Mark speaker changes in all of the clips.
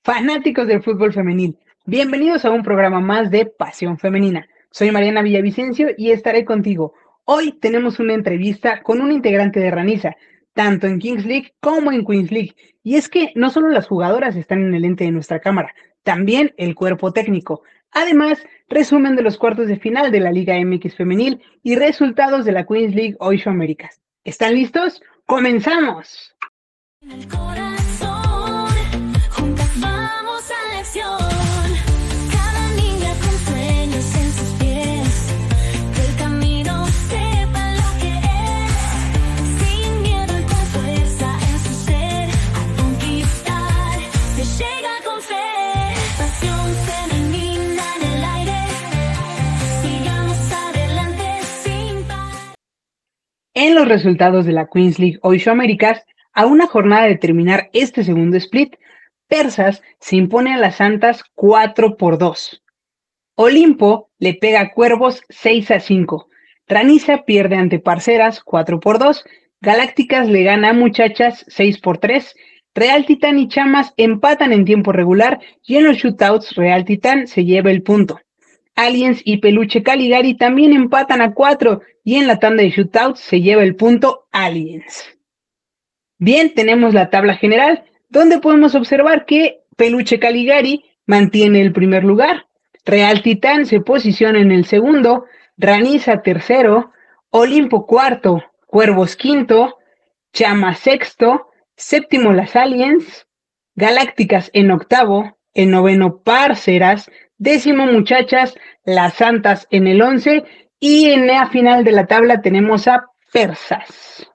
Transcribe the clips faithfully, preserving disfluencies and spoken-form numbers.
Speaker 1: Fanáticos del fútbol femenil, bienvenidos a un programa más de Pasión Femenina. Soy Mariana Villavicencio y estaré contigo. Hoy tenemos una entrevista con un integrante de Ranisa, tanto en Kings League como en Queens League. Y es que no solo las jugadoras están en el ente de nuestra cámara, también el cuerpo técnico. Además, resumen de los cuartos de final de la Liga M X Femenil y resultados de la Queens League Ocho Américas. ¿Están listos? ¡Comenzamos!
Speaker 2: El corazón, juntas vamos a la acción. Cada niña con sueños en sus pies, del camino sepa lo que es. Sin miedo y con fuerza en su ser, a conquistar se llega con fe. Pasión femenina en el aire, sigamos adelante sin parar.
Speaker 1: En los resultados de la Queens League Ocho Américas, a una jornada de terminar este segundo split, Persas se impone a las Santas cuatro por dos. Olimpo le pega a Cuervos seis a cinco. Ranisa pierde ante Parceras cuatro por dos. Galácticas le gana a Muchachas seis por tres. Real Titán y Chamas empatan en tiempo regular y en los shootouts Real Titán se lleva el punto. Aliens y Peluche Caligari también empatan a cuatro y en la tanda de shootouts se lleva el punto Aliens. Bien, tenemos la tabla general, donde podemos observar que Peluche Caligari mantiene el primer lugar, Real Titán se posiciona en el segundo, Ranisa tercero, Olimpo cuarto, Cuervos quinto, Chama sexto, séptimo las Aliens, Galácticas en octavo, en noveno Parceras, décimo Muchachas, las Santas en el once y en la final de la tabla tenemos a Persas.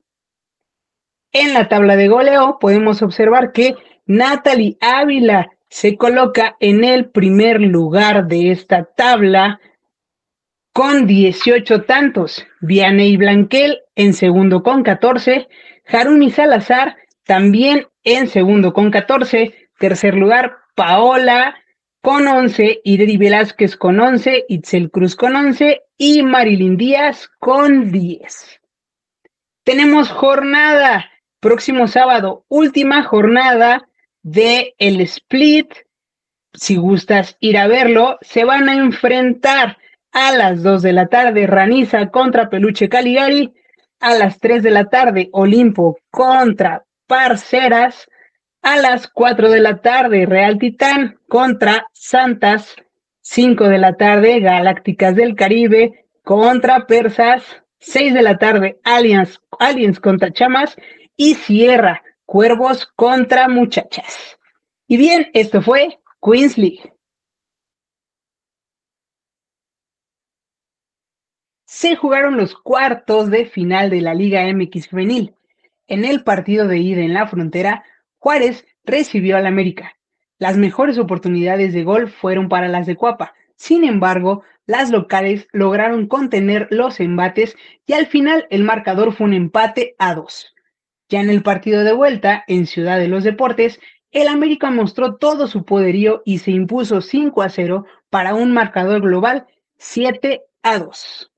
Speaker 1: En la tabla de goleo podemos observar que Natalie Ávila se coloca en el primer lugar de esta tabla con dieciocho tantos. Vianey Blanquel en segundo con catorce. Harumi Salazar también en segundo con catorce. Tercer lugar Paola con once. Ireri Velázquez con once. Itzel Cruz con once. Y Marilyn Díaz con diez. Tenemos jornada. Próximo sábado, última jornada de el split. Si gustas ir a verlo, se van a enfrentar a las dos de la tarde Ranisa contra Peluche Caligari, a las tres de la tarde Olimpo contra Parceras, a las cuatro de la tarde Real Titán contra Santas, cinco de la tarde Galácticas del Caribe contra Persas, seis de la tarde Aliens, Aliens contra Chamas, y cierra Cuervos contra Muchachas. Y bien, esto fue Queens League. Se jugaron los cuartos de final de la Liga M X Femenil. En el partido de ida en la frontera, Juárez recibió al América. Las mejores oportunidades de gol fueron para las de Cuapa. Sin embargo, las locales lograron contener los embates y al final el marcador fue un empate a dos. Ya en el partido de vuelta, en Ciudad de los Deportes, el América mostró todo su poderío y se impuso cinco a cero para un marcador global siete a dos.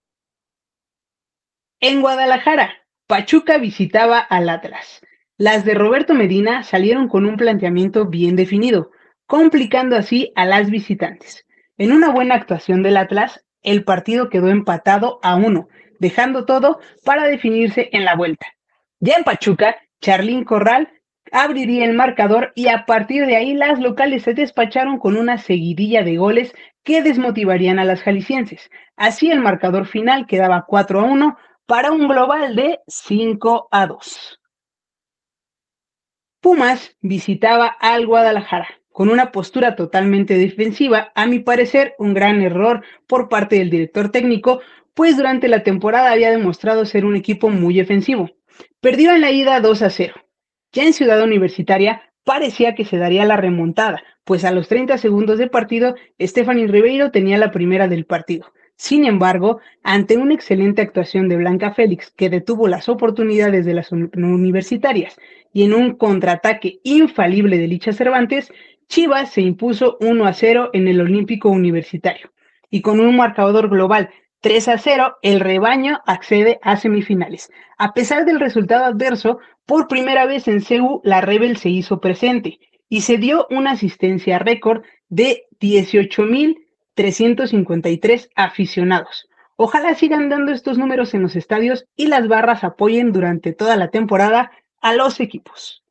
Speaker 1: En Guadalajara, Pachuca visitaba al Atlas. Las de Roberto Medina salieron con un planteamiento bien definido, complicando así a las visitantes. En una buena actuación del Atlas, el partido quedó empatado a uno, dejando todo para definirse en la vuelta. Ya en Pachuca, Charlín Corral abriría el marcador y a partir de ahí las locales se despacharon con una seguidilla de goles que desmotivarían a las jaliscienses. Así el marcador final quedaba cuatro a uno para un global de cinco a dos. Pumas visitaba al Guadalajara con una postura totalmente defensiva, a mi parecer un gran error por parte del director técnico, pues durante la temporada había demostrado ser un equipo muy ofensivo. Perdió en la ida dos a cero. Ya en Ciudad Universitaria parecía que se daría la remontada, pues a los treinta segundos de partido, Stephanie Ribeiro tenía la primera del partido. Sin embargo, ante una excelente actuación de Blanca Félix, que detuvo las oportunidades de las universitarias, y en un contraataque infalible de Licha Cervantes, Chivas se impuso uno a cero en el Olímpico Universitario. Y con un marcador global tres a cero, el rebaño accede a semifinales. A pesar del resultado adverso, por primera vez en C U, la Rebel se hizo presente y se dio una asistencia récord de dieciocho mil trescientos cincuenta y tres aficionados. Ojalá sigan dando estos números en los estadios y las barras apoyen durante toda la temporada a los equipos.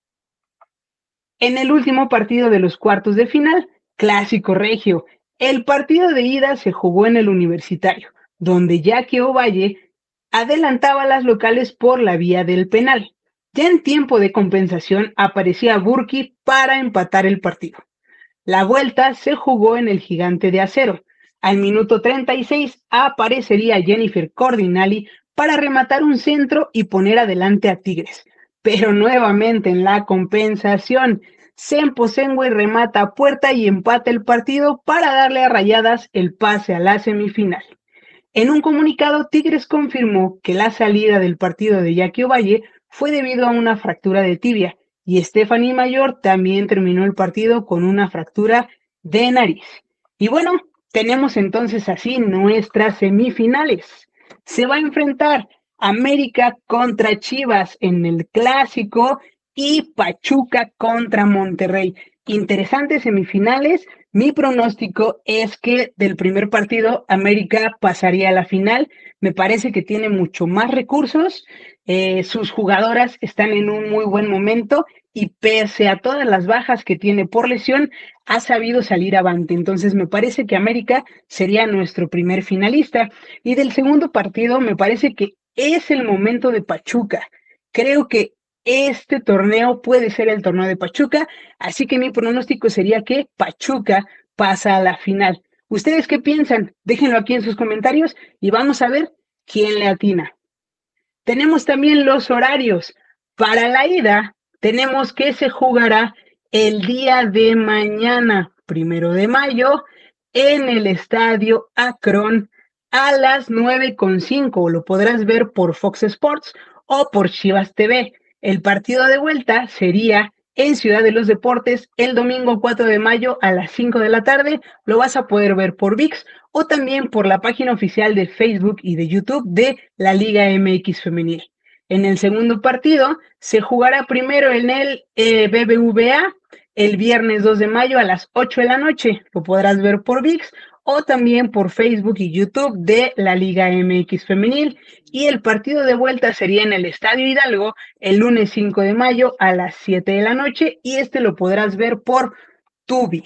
Speaker 1: En el último partido de los cuartos de final, Clásico Regio, el partido de ida se jugó en el Universitario, donde Jackie Ovalle adelantaba a las locales por la vía del penal. Ya en tiempo de compensación aparecía Burki para empatar el partido. La vuelta se jugó en el Gigante de Acero. Al minuto treinta y seis aparecería Jennifer Cordinali para rematar un centro y poner adelante a Tigres. Pero nuevamente en la compensación, Sempo Sengue remata a puerta y empata el partido para darle a Rayadas el pase a la semifinal. En un comunicado, Tigres confirmó que la salida del partido de Jackie Ovalle fue debido a una fractura de tibia y Stephanie Mayor también terminó el partido con una fractura de nariz. Y bueno, tenemos entonces así nuestras semifinales. Se va a enfrentar América contra Chivas en el Clásico y Pachuca contra Monterrey. Interesantes semifinales. Mi pronóstico es que del primer partido América pasaría a la final. Me parece que tiene mucho más recursos. Eh, sus jugadoras están en un muy buen momento y pese a todas las bajas que tiene por lesión, ha sabido salir avante. Entonces me parece que América sería nuestro primer finalista. Y del segundo partido me parece que es el momento de Pachuca. Creo que este torneo puede ser el torneo de Pachuca, así que mi pronóstico sería que Pachuca pasa a la final. ¿Ustedes qué piensan? Déjenlo aquí en sus comentarios y vamos a ver quién le atina. Tenemos también los horarios. Para la ida, tenemos que se jugará el día de mañana, primero de mayo, en el Estadio Akron a las nueve con cinco. Lo podrás ver por Fox Sports o por Chivas T V. El partido de vuelta sería en Ciudad de los Deportes el domingo cuatro de mayo a las cinco de la tarde. Lo vas a poder ver por V I X o también por la página oficial de Facebook y de YouTube de la Liga M X Femenil. En el segundo partido se jugará primero en el eh, B B V A el viernes dos de mayo a las ocho de la noche. Lo podrás ver por V I X o también por Facebook y YouTube de la Liga M X Femenil. Y el partido de vuelta sería en el Estadio Hidalgo el lunes cinco de mayo a las siete de la noche y este lo podrás ver por Tubi.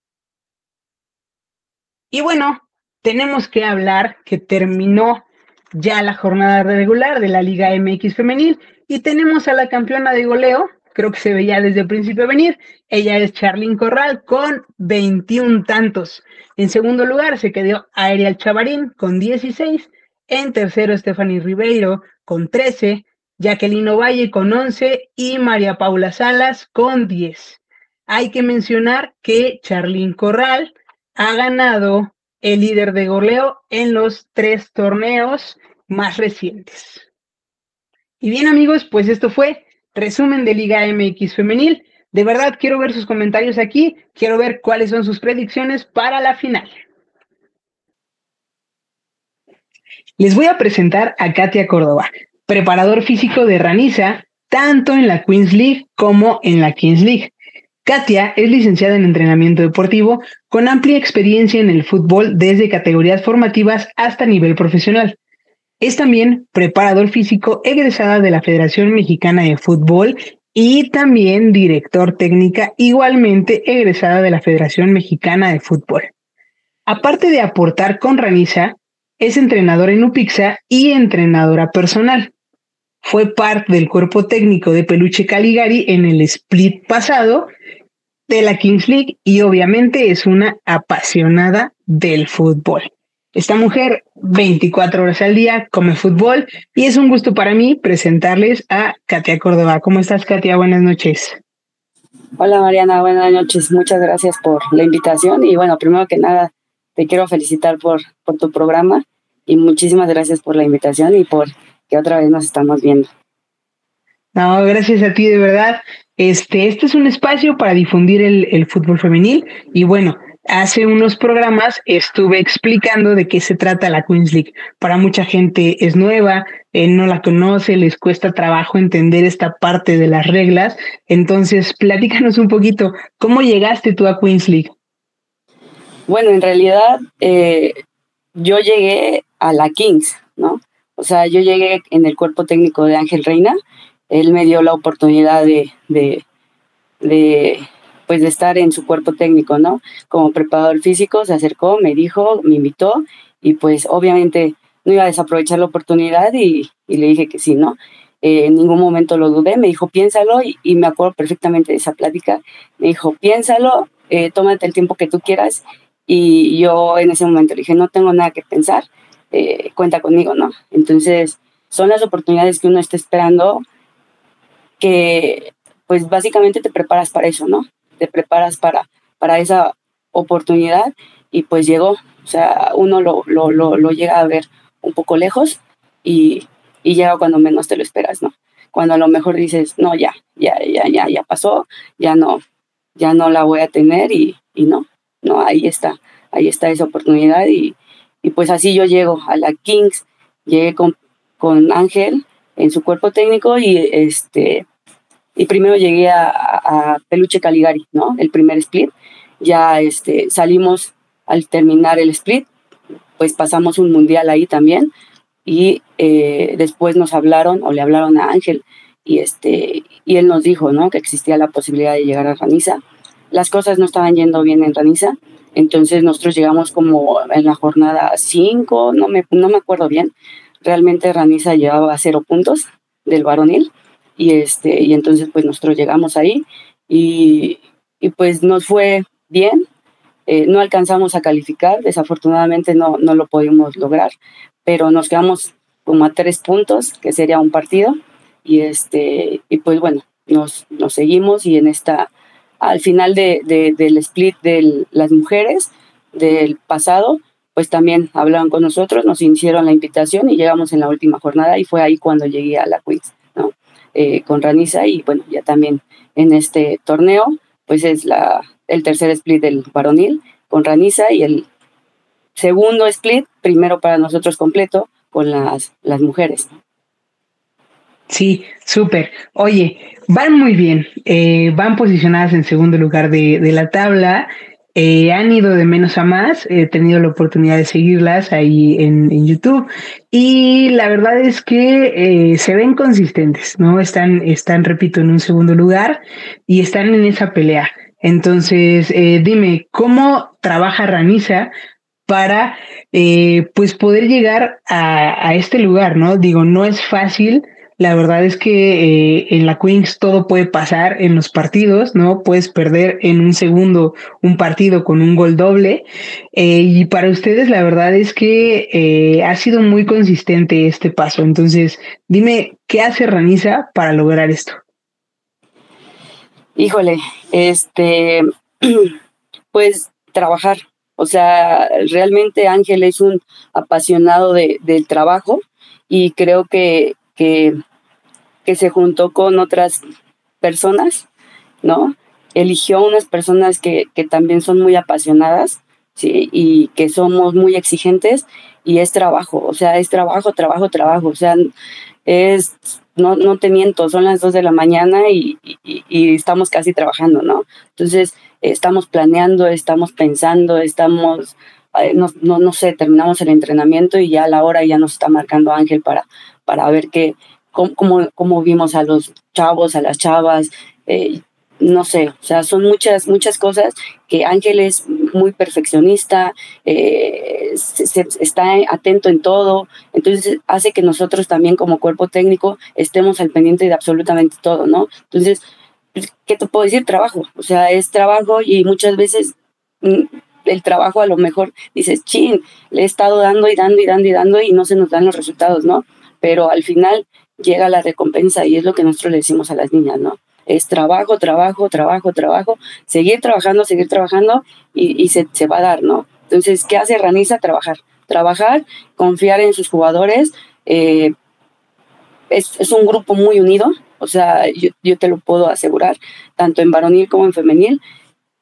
Speaker 1: Y bueno, tenemos que hablar que terminó ya la jornada regular de la Liga M X Femenil y tenemos a la campeona de goleo. Creo que se veía desde el principio venir. Ella es Charlyn Corral con veintiún tantos. En segundo lugar se quedó Ariel Chavarín con dieciséis. En tercero Stephanie Ribeiro con trece. Jacqueline Ovalle con once y María Paula Salas con diez. Hay que mencionar que Charlyn Corral ha ganado el líder de goleo en los tres torneos más recientes. Y bien amigos, pues esto fue resumen de Liga M X Femenil. De verdad quiero ver sus comentarios aquí, quiero ver cuáles son sus predicciones para la final. Les voy a presentar a Katia Córdoba, preparador físico de Ranisa, tanto en la Queens League como en la Kings League. Katia es licenciada en entrenamiento deportivo con amplia experiencia en el fútbol desde categorías formativas hasta nivel profesional. Es también preparador físico egresada de la Federación Mexicana de Fútbol y también director técnica igualmente egresada de la Federación Mexicana de Fútbol. Aparte de aportar con Ranisa, es entrenadora en Upixa y entrenadora personal. Fue parte del cuerpo técnico de Peluche Caligari en el split pasado de la Kings League y obviamente es una apasionada del fútbol. Esta mujer veinticuatro horas al día come fútbol y es un gusto para mí presentarles a Katia Córdoba. ¿Cómo estás, Katia? Buenas noches.
Speaker 3: Hola, Mariana. Buenas noches. Muchas gracias por la invitación y bueno, primero que nada te quiero felicitar por, por tu programa y muchísimas gracias por la invitación y por que otra vez nos estamos viendo.
Speaker 1: No, gracias a ti, de verdad. Este, este es un espacio para difundir el, el fútbol femenil y bueno, hace unos programas estuve explicando de qué se trata la Queens League. Para mucha gente es nueva, eh, no la conoce, les cuesta trabajo entender esta parte de las reglas. Entonces, platícanos un poquito, ¿cómo llegaste tú a Queens League?
Speaker 3: Bueno, en realidad eh, yo llegué a la Kings, ¿no? O sea, yo llegué en el cuerpo técnico de Ángel Reina. Él me dio la oportunidad de, de, de, pues de estar en su cuerpo técnico, ¿no? Como preparador físico, se acercó, me dijo, me invitó, y pues obviamente no iba a desaprovechar la oportunidad y, y le dije que sí, ¿no? Eh, en ningún momento lo dudé, me dijo, piénsalo, y, y me acuerdo perfectamente de esa plática. Me dijo, piénsalo, eh, tómate el tiempo que tú quieras, y yo en ese momento le dije, no tengo nada que pensar, eh, cuenta conmigo, ¿no? Entonces, son las oportunidades que uno está esperando, que pues básicamente te preparas para eso, ¿no? Te preparas para, para esa oportunidad, y pues llegó. O sea, uno lo, lo, lo, lo llega a ver un poco lejos, y, y llega cuando menos te lo esperas, ¿no? Cuando a lo mejor dices, no, ya, ya, ya, ya, ya pasó, ya no, ya no la voy a tener, y, y no, no, ahí está, ahí está esa oportunidad, y, y pues así yo llego a la Kings, llegué con, con Ángel en su cuerpo técnico, y este y primero llegué a, a Peluche Caligari, ¿no? El primer split. Ya este, salimos al terminar el split, pues pasamos un mundial ahí también, y eh, después nos hablaron, o le hablaron a Ángel, y, este, y él nos dijo, ¿no? Que existía la posibilidad de llegar a Ranisa. Las cosas no estaban yendo bien en Ranisa, entonces nosotros llegamos como en la jornada cinco, no me, no me acuerdo bien. Realmente Ranisa llevaba cero puntos del varonil, y este y entonces pues nosotros llegamos ahí, y, y pues nos fue bien. Eh, no alcanzamos a calificar, desafortunadamente no, no lo pudimos lograr, pero nos quedamos como a tres puntos, que sería un partido, y este y pues bueno, nos, nos seguimos, y en esta, al final de, de, del split de las mujeres del pasado, pues también hablaron con nosotros, nos hicieron la invitación, y llegamos en la última jornada, y fue ahí cuando llegué a la Queens, ¿no? Eh, con Ranisa, y bueno, ya también en este torneo, pues es la, el tercer split del varonil con Ranisa, y el segundo split, primero para nosotros completo, con las, las mujeres, ¿no?
Speaker 1: Sí, súper. Oye, van muy bien, eh, van posicionadas en segundo lugar de, de la tabla. Eh, han ido de menos a más, he tenido la oportunidad de seguirlas ahí en, en YouTube, y la verdad es que eh, se ven consistentes, ¿no? Están, están, repito, en un segundo lugar y están en esa pelea. Entonces, eh, dime, ¿cómo trabaja Ranisa para eh, pues poder llegar a, a este lugar, ¿no? Digo, no es fácil. La verdad es que eh, en la Queens todo puede pasar en los partidos, ¿no? Puedes perder en un segundo un partido con un gol doble. Eh, y para ustedes la verdad es que eh, ha sido muy consistente este paso. Entonces, dime, ¿qué hace Ranisa para lograr esto?
Speaker 3: Híjole, este, pues trabajar. O sea, realmente Ángel es un apasionado de, del trabajo, y creo que, que que se juntó con otras personas, ¿no? Eligió unas personas que, que también son muy apasionadas, ¿sí? Y que somos muy exigentes, y es trabajo, o sea, es trabajo, trabajo, trabajo, o sea, es, no, no te miento, son las dos de la mañana, y, y, y estamos casi trabajando, ¿no? Entonces, estamos planeando, estamos pensando, estamos, eh, no, no, no sé, terminamos el entrenamiento, y ya a la hora ya nos está marcando Ángel para, para ver qué, Cómo, cómo, cómo vimos a los chavos, a las chavas, eh, no sé, o sea, son muchas, muchas cosas que Ángel es muy perfeccionista, eh, se, se, está atento en todo, entonces hace que nosotros también como cuerpo técnico estemos al pendiente de absolutamente todo, ¿no? Entonces, ¿qué te puedo decir? Trabajo, o sea, es trabajo, y muchas veces mm, el trabajo a lo mejor dices, chin, le he estado dando y dando y dando y dando, y no se nos dan los resultados, ¿no? Pero al final llega la recompensa, y es lo que nosotros le decimos a las niñas, ¿no? Es trabajo, trabajo, trabajo, trabajo, seguir trabajando, seguir trabajando, y, y se, se va a dar, ¿no? Entonces, ¿qué hace Ranisa? Trabajar, trabajar, confiar en sus jugadores. Eh, es, es un grupo muy unido, o sea, yo, yo te lo puedo asegurar, tanto en varonil como en femenil.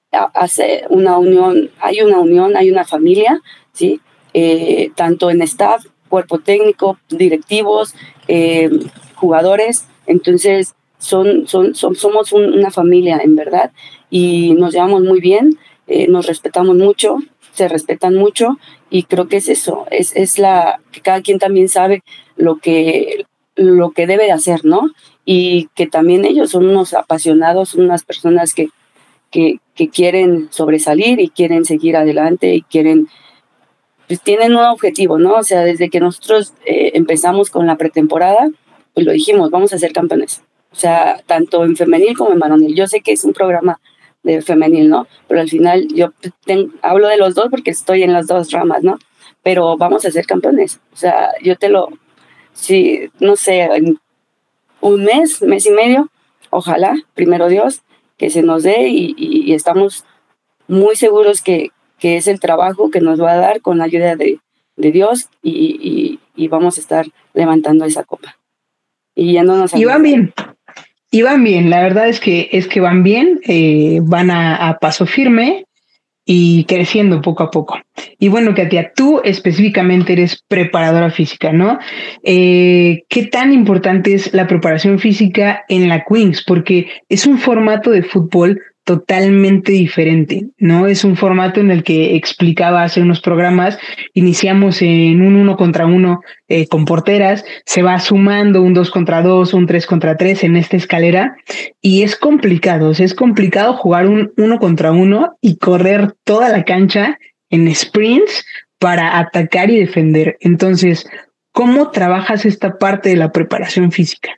Speaker 3: hace una unión, hay una unión, hay una familia, ¿sí? Eh, tanto en staff, cuerpo técnico, directivos, eh, jugadores, entonces son, son, son, somos un, una familia en verdad y nos llevamos muy bien, eh, nos respetamos mucho, se respetan mucho y creo que es eso, es, es la que cada quien también sabe lo que, lo que debe de hacer, ¿no? Y que también ellos son unos apasionados, son unas personas que, que, que quieren sobresalir y quieren seguir adelante y quieren, pues tienen un objetivo, ¿no? O sea, desde que nosotros eh, empezamos con la pretemporada, pues lo dijimos, vamos a ser campeones. O sea, tanto en femenil como en varonil. Yo sé que es un programa de femenil, ¿no? Pero al final yo ten, hablo de los dos porque estoy en las dos ramas, ¿no? Pero vamos a ser campeones. O sea, yo te lo, sí, no sé, en un mes, mes y medio, ojalá, primero Dios, que se nos dé y, y, y estamos muy seguros que, que es el trabajo que nos va a dar con la ayuda de, de Dios y, y, y vamos a estar levantando esa copa. Y yéndonos a...
Speaker 1: Y van bien, y van bien, la verdad es que, es que van bien, eh, van a, a paso firme y creciendo poco a poco. Y bueno, Katia, tú específicamente eres preparadora física, ¿no? Eh, ¿Qué tan importante es la preparación física en la Queens? Porque es un formato de fútbol totalmente diferente, ¿no? Es un formato en el que explicaba hace unos programas, iniciamos en un uno contra uno eh, con porteras, se va sumando un dos contra dos, un tres contra tres en esta escalera y es complicado, o sea, es complicado jugar un uno contra uno y correr toda la cancha en sprints para atacar y defender. Entonces, ¿cómo trabajas esta parte de la preparación física?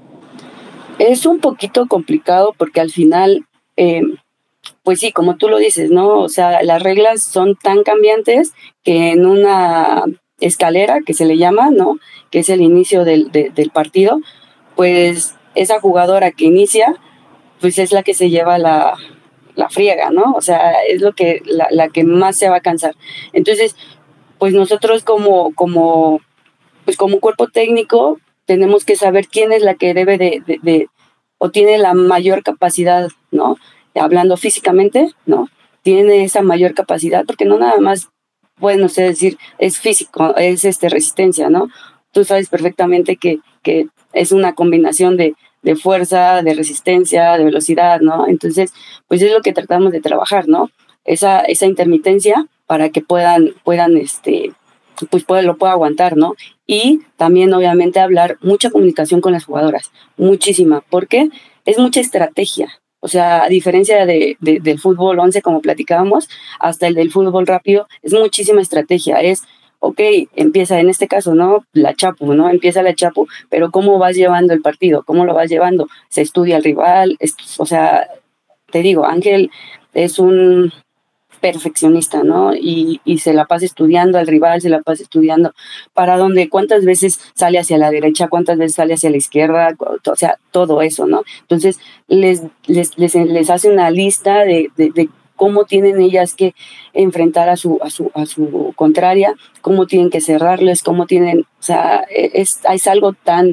Speaker 3: Es un poquito complicado porque al final, eh, pues sí, como tú lo dices, ¿no? O sea, las reglas son tan cambiantes que en una escalera que se le llama, ¿no? Que es el inicio del, de, del partido, pues esa jugadora que inicia, pues es la que se lleva la, la friega, ¿no? O sea, es lo que, la, la que más se va a cansar. Entonces, pues nosotros como, como, pues como cuerpo técnico tenemos que saber quién es la que debe de, de, de o tiene la mayor capacidad, ¿no? Hablando físicamente, ¿no? Tiene esa mayor capacidad, porque no nada más, bueno, sé decir, es físico, es este, resistencia, ¿no? Tú sabes perfectamente que, que es una combinación de, de fuerza, de resistencia, de velocidad, ¿no? Entonces, pues es lo que tratamos de trabajar, ¿no? Esa, esa intermitencia para que puedan, puedan, este, pues puede, lo pueda aguantar, ¿no? Y también, obviamente, hablar mucha comunicación con las jugadoras, muchísima, porque es mucha estrategia. O sea, a diferencia de, de, del fútbol once, como platicábamos, hasta el del fútbol rápido, es muchísima estrategia. Es, ok, empieza en este caso, ¿no? La chapu, ¿no? Empieza la chapu, pero ¿cómo vas llevando el partido? ¿Cómo lo vas llevando? Se estudia el rival, es, o sea, te digo, Ángel es un perfeccionista, ¿no? Y, y se la pasa estudiando al rival, se la pasa estudiando para dónde, cuántas veces sale hacia la derecha, cuántas veces sale hacia la izquierda, o sea, todo eso, ¿no? Entonces, les, les, les, les hace una lista de, de, de cómo tienen ellas que enfrentar a su, a su, a su contraria, cómo tienen que cerrarles, cómo tienen, o sea, es, es algo tan,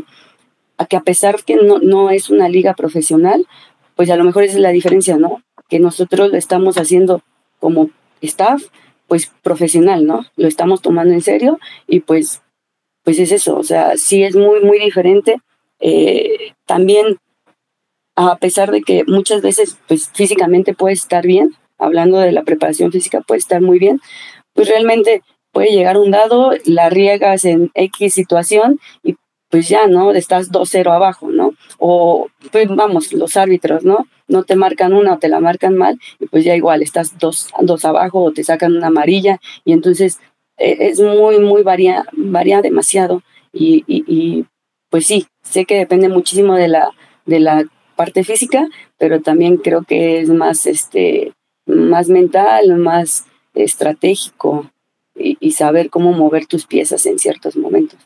Speaker 3: a que a pesar que no, no es una liga profesional, pues a lo mejor esa es la diferencia, ¿no? Que nosotros lo estamos haciendo como staff, pues profesional, ¿no? Lo estamos tomando en serio y pues, pues es eso, o sea, sí es muy, muy diferente. Eh, también, a pesar de que muchas veces, pues físicamente puede estar bien, hablando de la preparación física, puede estar muy bien, pues realmente puede llegar un dado, la riegas en X situación y pues ya, ¿no? Estás dos cero abajo, ¿no? O, pues vamos, los árbitros, ¿no? No te marcan una o te la marcan mal, y pues ya igual, estás dos, dos abajo o te sacan una amarilla, y entonces eh, es muy, muy varía, varía demasiado, y, y, y pues sí, sé que depende muchísimo de la, de la parte física, pero también creo que es más, este, más mental, más estratégico, y, y saber cómo mover tus piezas en ciertos momentos.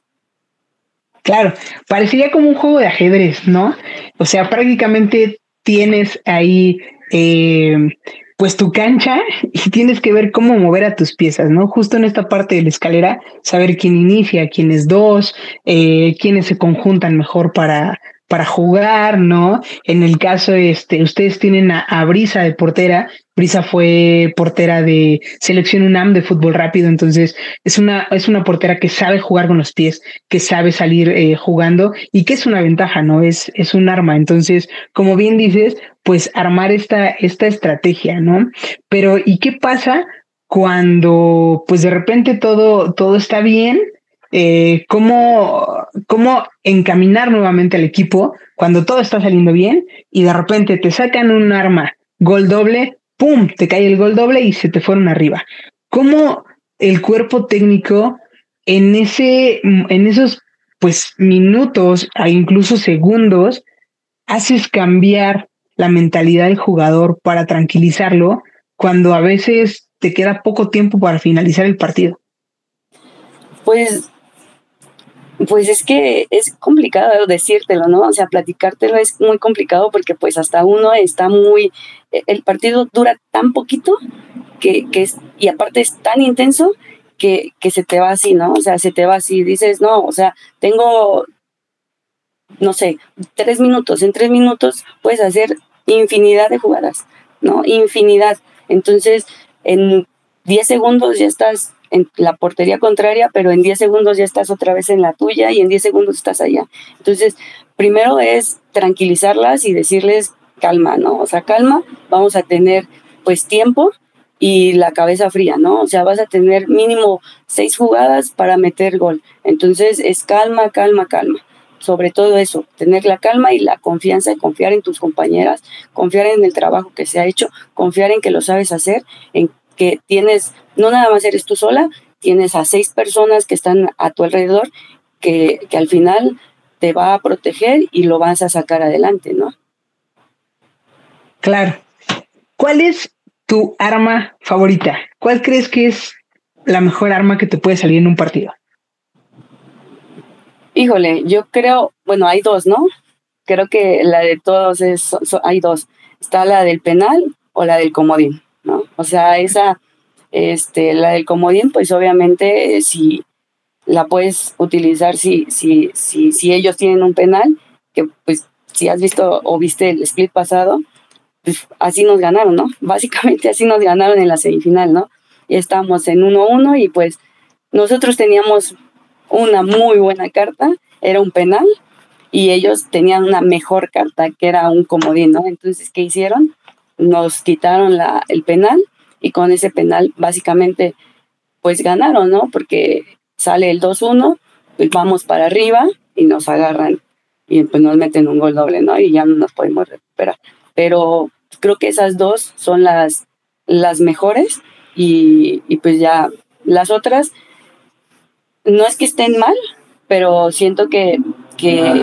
Speaker 1: Claro, parecería como un juego de ajedrez, ¿no? O sea, prácticamente tienes ahí eh, pues tu cancha y tienes que ver cómo mover a tus piezas, ¿no? Justo en esta parte de la escalera, saber quién inicia, quién es dos, eh, quiénes se conjuntan mejor para, para jugar, ¿no? En el caso, este, ustedes tienen a, a Brisa de portera. Brisa fue portera de selección UNAM de fútbol rápido, entonces es una, es una portera que sabe jugar con los pies, que sabe salir eh, jugando y que es una ventaja, ¿no? Es, es un arma. Entonces, como bien dices, pues armar esta, esta estrategia, ¿no? Pero, ¿y qué pasa cuando, pues de repente todo, todo está bien? Eh, cómo, cómo encaminar nuevamente al equipo cuando todo está saliendo bien y de repente te sacan un arma, gol doble, ¡pum! Te cae el gol doble y se te fueron arriba. ¿Cómo el cuerpo técnico en, ese, en esos pues, minutos e incluso segundos haces cambiar la mentalidad del jugador para tranquilizarlo cuando a veces te queda poco tiempo para finalizar el partido?
Speaker 3: Pues Pues es que es complicado decírtelo, ¿no? O sea, platicártelo es muy complicado porque pues hasta uno está muy... El partido dura tan poquito que, que es, y aparte es tan intenso que, que se te va así, ¿no? O sea, se te va así, dices, no, o sea, tengo, no sé, tres minutos, en tres minutos puedes hacer infinidad de jugadas, ¿no? Infinidad. Entonces, en diez segundos ya estás en la portería contraria, pero en diez segundos ya estás otra vez en la tuya y en diez segundos estás allá. Entonces, primero es tranquilizarlas y decirles calma, ¿no? O sea, calma, vamos a tener pues tiempo y la cabeza fría, ¿no? O sea, vas a tener mínimo seis jugadas para meter gol. Entonces, es calma, calma, calma. Sobre todo eso, tener la calma y la confianza y confiar en tus compañeras, confiar en el trabajo que se ha hecho, confiar en que lo sabes hacer, en que tienes, no nada más eres tú sola, tienes a seis personas que están a tu alrededor que, que al final te va a proteger y lo vas a sacar adelante, ¿no?
Speaker 1: Claro. ¿Cuál es tu arma favorita? ¿Cuál crees que es la mejor arma que te puede salir en un partido?
Speaker 3: Híjole, yo creo, bueno, hay dos, ¿no? Creo que la de todos es, so, so, hay dos. Está la del penal o la del comodín, ¿no? O sea, esa, este, la del comodín, pues obviamente eh, si la puedes utilizar si, si, si, si ellos tienen un penal, que pues si has visto o viste el split pasado, pues así nos ganaron, ¿no? Básicamente así nos ganaron en la semifinal, ¿no? Y estamos en uno uno y pues nosotros teníamos una muy buena carta, era un penal, y ellos tenían una mejor carta que era un comodín, ¿no? Entonces, ¿qué hicieron? Nos quitaron la, el penal y con ese penal básicamente pues ganaron, ¿no? Porque sale el dos uno, pues vamos para arriba y nos agarran y pues nos meten un gol doble, ¿no? Y ya no nos podemos recuperar. Pero creo que esas dos son las, las mejores y, y pues ya las otras no es que estén mal, pero siento que, que,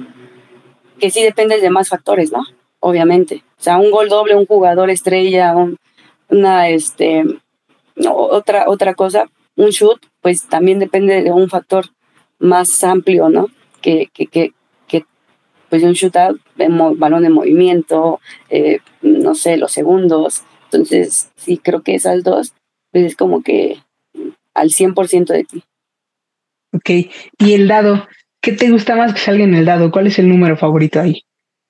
Speaker 3: que sí depende de más factores, ¿no? Obviamente. O sea, un gol doble, un jugador estrella, un, una, este, otra, otra cosa, un shoot, pues también depende de un factor más amplio, ¿no? Que, que, que, que pues un shootout, balón de movimiento, eh, no sé, los segundos. Entonces, sí, creo que esas dos, pues es como que al cien por ciento de ti.
Speaker 1: Ok, y el dado, ¿qué te gusta más que salga en el dado? ¿Cuál es el número favorito ahí?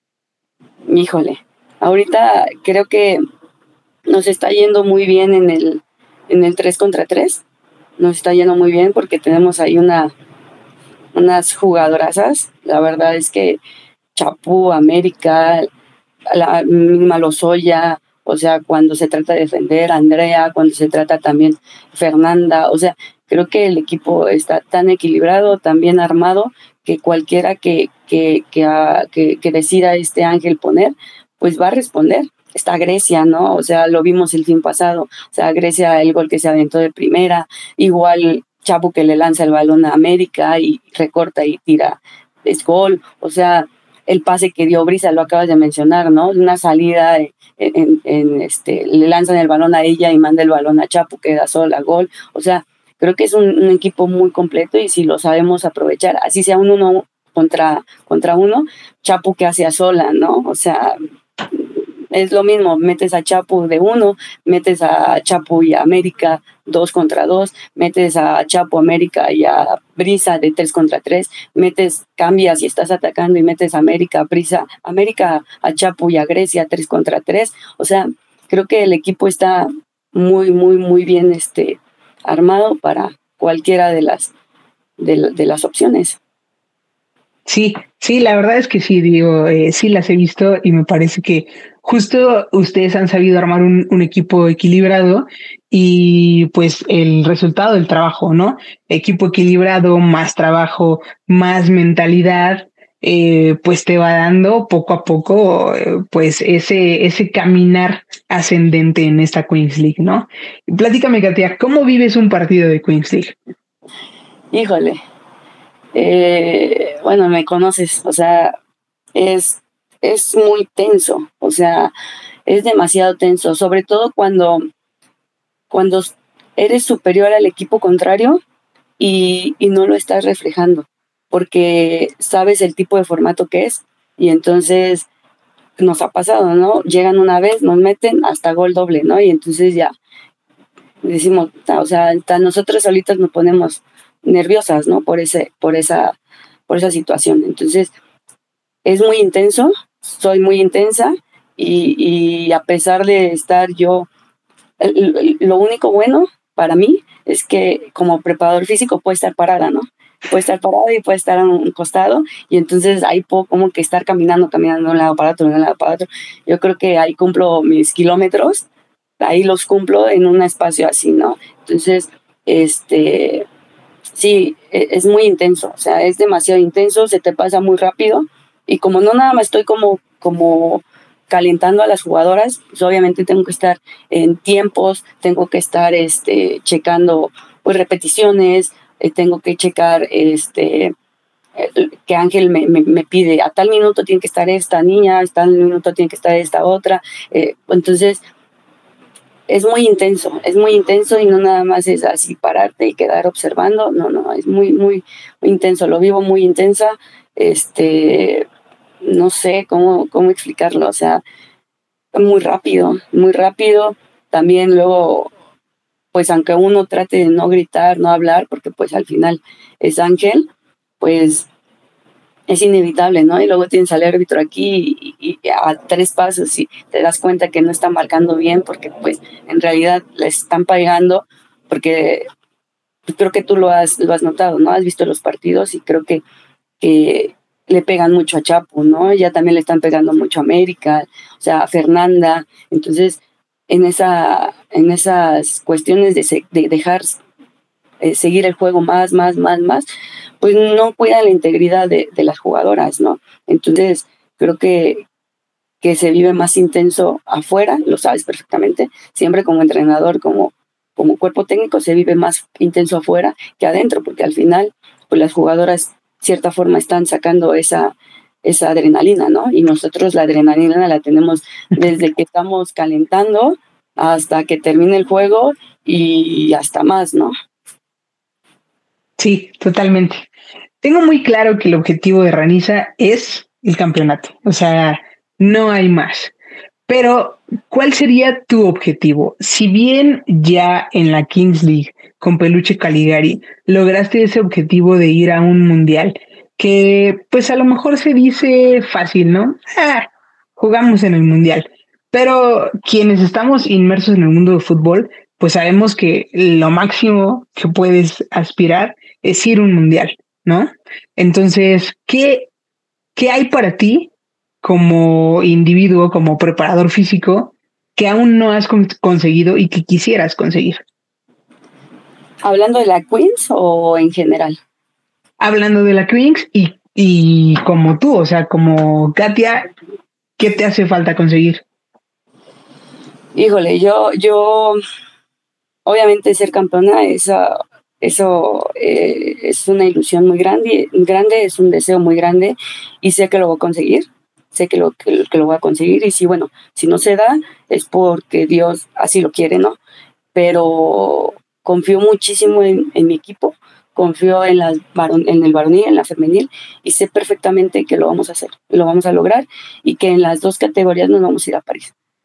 Speaker 3: Híjole, ahorita creo que nos está yendo muy bien en el, en el tres contra tres, nos está yendo muy bien porque tenemos ahí una, unas jugadorazas, la verdad es que Chapú, América, la misma Lozoya, o sea, cuando se trata de defender, Andrea, cuando se trata también Fernanda, o sea, creo que el equipo está tan equilibrado, tan bien armado, que cualquiera que, que, que, uh, que, que decida este Ángel poner, pues va a responder. Está Grecia, ¿no? O sea, lo vimos el fin pasado. O sea, Grecia, el gol que se aventó de primera, igual Chapo que le lanza el balón a América y recorta y tira, es gol. O sea, el pase que dio Brisa, lo acabas de mencionar, ¿no? Una salida, en, en, en este, le lanzan el balón a ella y manda el balón a Chapo, queda sola, gol. O sea, creo que es un, un equipo muy completo y si lo sabemos aprovechar, así sea un uno contra, contra uno, Chapo que hace a sola, ¿no? O sea, es lo mismo, metes a Chapu de uno, metes a Chapu y a América dos contra dos, metes a Chapu, América y a Brisa de tres contra tres, metes, cambias y estás atacando y metes a América, Brisa, América a Chapu y a Grecia tres contra tres. O sea, creo que el equipo está muy, muy, muy bien este, armado para cualquiera de las, de, de las opciones.
Speaker 1: Sí, sí, la verdad es que sí, digo, eh, sí las he visto y me parece que justo ustedes han sabido armar un, un equipo equilibrado y pues el resultado del trabajo, ¿no? Equipo equilibrado, más trabajo, más mentalidad, eh, pues te va dando poco a poco, eh, pues ese, ese caminar ascendente en esta Queens League, ¿no? Platícame, Katia, ¿cómo vives un partido de Queens League?
Speaker 3: Híjole, eh, bueno, me conoces, o sea, es, es muy tenso, o sea, es demasiado tenso, sobre todo cuando, cuando eres superior al equipo contrario y, y no lo estás reflejando, porque sabes el tipo de formato que es, y entonces nos ha pasado, ¿no? Llegan una vez, nos meten hasta gol doble, ¿no? Y entonces ya decimos, o sea, hasta nosotros solitos nos ponemos nerviosas, ¿no? Por ese, por esa, por esa situación. Entonces, es muy intenso, soy muy intensa y, y a pesar de estar yo, lo único bueno para mí es que como preparador físico puede estar parada, ¿no? Puede estar parada y puede estar a un costado y entonces ahí puedo como que estar caminando, caminando de un lado para otro, de un lado para otro. Yo creo que ahí cumplo mis kilómetros, ahí los cumplo en un espacio así, ¿no? Entonces, este, sí, es muy intenso, o sea, es demasiado intenso, se te pasa muy rápido y como no nada más estoy como, como calentando a las jugadoras, pues obviamente tengo que estar en tiempos, tengo que estar este, checando pues, repeticiones, eh, tengo que checar este, eh, que Ángel me, me, me pide, a tal minuto tiene que estar esta niña, a tal minuto tiene que estar esta otra, eh, entonces es muy intenso, es muy intenso y no nada más es así pararte y quedar observando, no, no, es muy, muy, muy intenso, lo vivo muy intensa, este, no sé cómo, cómo explicarlo, o sea, muy rápido, muy rápido, también luego, pues aunque uno trate de no gritar, no hablar, porque pues al final es Ángel, pues es inevitable, ¿no? Y luego tienes al árbitro aquí y, y, y a tres pasos y te das cuenta que no está marcando bien porque pues en realidad le están pagando porque creo que tú lo has, lo has notado, ¿no? Has visto los partidos y creo que, que le pegan mucho a Chapo, ¿no? Ya también le están pegando mucho a América, o sea, a Fernanda. Entonces, en, esa, en esas cuestiones de, se, de dejar eh, seguir el juego más, más, más, más, pues no cuidan la integridad de, de las jugadoras, ¿no? Entonces, creo que, que se vive más intenso afuera, lo sabes perfectamente, siempre como entrenador, como, como cuerpo técnico, se vive más intenso afuera que adentro, porque al final, pues las jugadoras, de cierta forma, están sacando esa, esa adrenalina, ¿no? Y nosotros la adrenalina la tenemos desde que estamos calentando hasta que termine el juego y hasta más, ¿no?
Speaker 1: Sí, totalmente. Tengo muy claro que el objetivo de Ranisa es el campeonato, o sea, no hay más. Pero, ¿cuál sería tu objetivo? Si bien ya en la Kings League con Peluche Caligari lograste ese objetivo de ir a un mundial, que pues a lo mejor se dice fácil, ¿no? Ah, jugamos en el mundial. Pero quienes estamos inmersos en el mundo del fútbol, pues sabemos que lo máximo que puedes aspirar es ir a un mundial, ¿no? Entonces, ¿qué, qué hay para ti como individuo, como preparador físico, que aún no has con- conseguido y que quisieras conseguir?
Speaker 3: ¿Hablando de la Queens o en general?
Speaker 1: Hablando de la Queens y, y como tú, o sea, como Katia, ¿qué te hace falta conseguir?
Speaker 3: Híjole, yo, yo, obviamente ser campeona, esa, eso eh, es una ilusión muy grande, grande, es un deseo muy grande y sé que lo voy a conseguir, sé que lo, que, que lo voy a conseguir y si, bueno, si no se da es porque Dios así lo quiere, ¿no? Pero confío muchísimo en, en mi equipo, confío en, las varon, en el varonil, en la femenil y sé perfectamente que lo vamos a hacer, lo vamos a lograr y que en las dos categorías nos vamos a ir a París.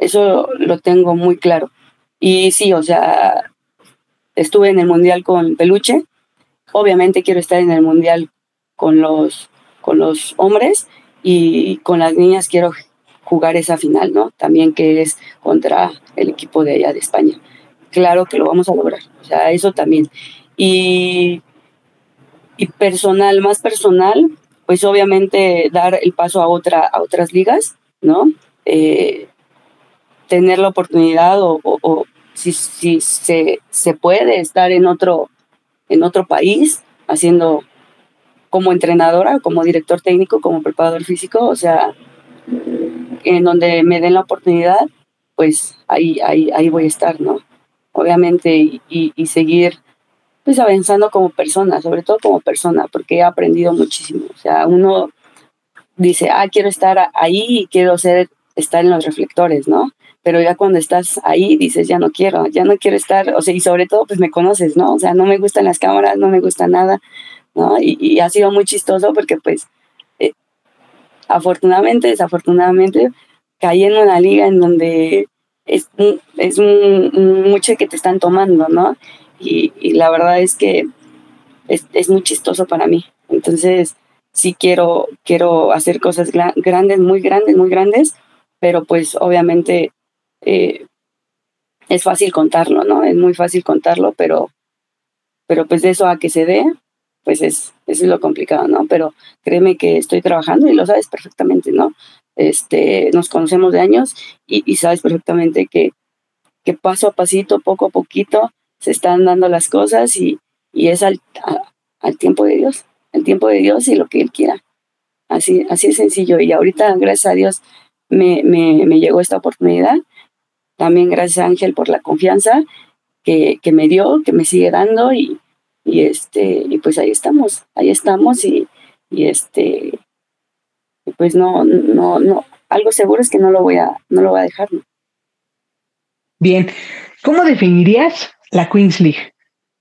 Speaker 3: Eso lo tengo muy claro. Y sí, o sea, estuve en el Mundial con Peluche, obviamente quiero estar en el Mundial con los, con los hombres, y con las niñas quiero jugar esa final, ¿no? También, que es contra el equipo de allá de España. Claro que lo vamos a lograr, o sea, eso también. Y, y personal, más personal, pues obviamente dar el paso a, otra, a otras ligas, ¿no? Eh, tener la oportunidad o, o, o si, si se, se puede estar en otro, en otro país haciendo como entrenadora, como director técnico, como preparador físico, o sea, en donde me den la oportunidad, pues ahí, ahí, ahí voy a estar, ¿no? Obviamente, y, y, y seguir pues avanzando como persona, sobre todo como persona, porque he aprendido muchísimo. O sea, uno dice, ah, quiero estar ahí y quiero ser, estar en los reflectores, ¿no? Pero ya cuando estás ahí dices, ya no quiero, ya no quiero estar, o sea, y sobre todo pues me conoces, ¿no? O sea, no me gustan las cámaras, no me gusta nada, ¿no? Y, y ha sido muy chistoso porque pues eh, afortunadamente, desafortunadamente, caí en una liga en donde es, es un, un mucho que te están tomando, ¿no? Y, y la verdad es que es, es muy chistoso para mí. Entonces, sí quiero, quiero hacer cosas gra- grandes, muy grandes, muy grandes, pero pues obviamente eh, es fácil contarlo, ¿no? Es muy fácil contarlo, pero, pero pues de eso a que se dé, pues es, eso es lo complicado, ¿no? Pero créeme que estoy trabajando y lo sabes perfectamente, ¿no? Este, nos conocemos de años y, y sabes perfectamente que, que paso a pasito, poco a poquito, se están dando las cosas, y, y es al, a- al tiempo de Dios, el tiempo de Dios y lo que Él quiera. Así, así es sencillo. Y ahorita, gracias a Dios, me, me, me llegó esta oportunidad. También gracias a Ángel por la confianza que, que me dio, que me sigue dando, y, y este, y pues ahí estamos, ahí estamos, y, y este, y pues no, no, no, algo seguro es que no lo voy a, no lo voy a dejar, ¿no?
Speaker 1: Bien, ¿cómo definirías la Queens League?